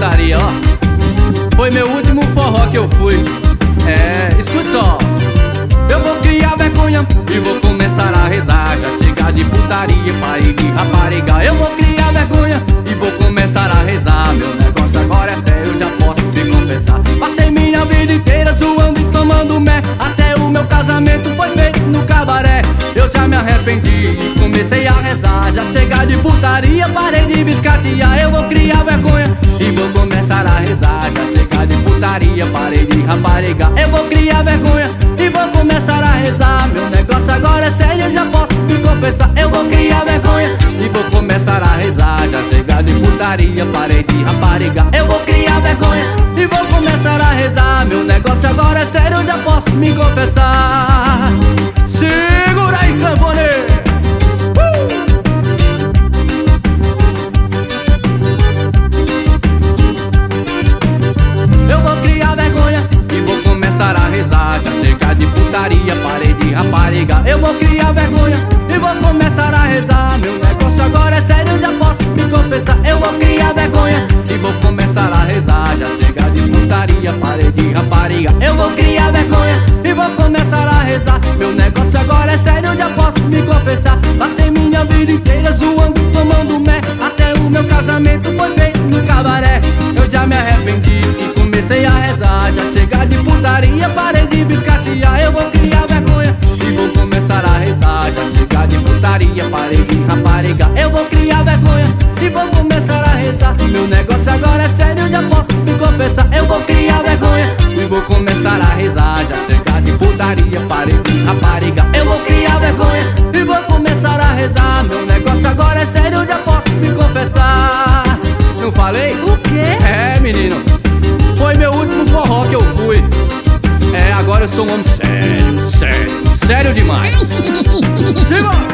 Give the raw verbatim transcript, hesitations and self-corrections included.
putaria, ó. Foi meu último forró que eu fui. É, escute só. Eu vou criar vergonha e vou começar a rezar. Já chega de putaria, pai de rapariga. Eu vou criar vergonha e vou começar a rezar. Meu negócio agora é sério, já posso te confessar. Passei minha vida inteira zoando e tomando mé. Até o meu casamento foi feito no cabaré. Eu já me arrependi e comecei a rezar. Já chega de putaria, parei de biscatear. Eu vou criar vergonha e vou começar a rezar. Já chega de putaria, parei de rapariga. Eu vou criar vergonha e vou começar a rezar. Meu negócio agora é sério, eu já posso me confessar. Eu vou criar vergonha e vou começar a rezar. Já chega de putaria, parei de rapariga. Eu vou criar vergonha e vou começar a rezar. Meu negócio agora é sério, eu já posso me confessar. Segura aí, sanfoneiro! Eu vou criar vergonha e vou começar a rezar. Já chega de putaria, parei de rapariga. Eu vou criar vergonha e vou começar a rezar. Meu negócio agora é sério, eu já posso me confessar. Eu vou criar vergonha e vou começar a rezar. Já chega de putaria, parei de rapariga. Eu vou criar vergonha e vou começar a rezar. Meu negócio agora é sério, eu já posso me confessar. Passei minha vida inteira zoando, tomando mé. Até o meu casamento foi feito no cabaré. Eu já me arrependi e comecei a rezar. Já chega de putaria, parei de biscatear. Eu vou criar vergonha e vou começar a rezar. Já chega de putaria, parei de rapariga. Eu vou criar vergonha e vou começar a rezar. Meu negócio agora é sério, eu já posso me confessar. Eu vou criar vergonha e vou começar a rezar. Já chega de putaria, parei de rapariga. Eu vou criar vergonha e vou começar a rezar. Meu negócio agora é sério, eu já posso me confessar. Não falei? O quê? É, menino, foi meu último forró que eu fui. É, agora eu sou um homem sério, sério, sério demais. Siga!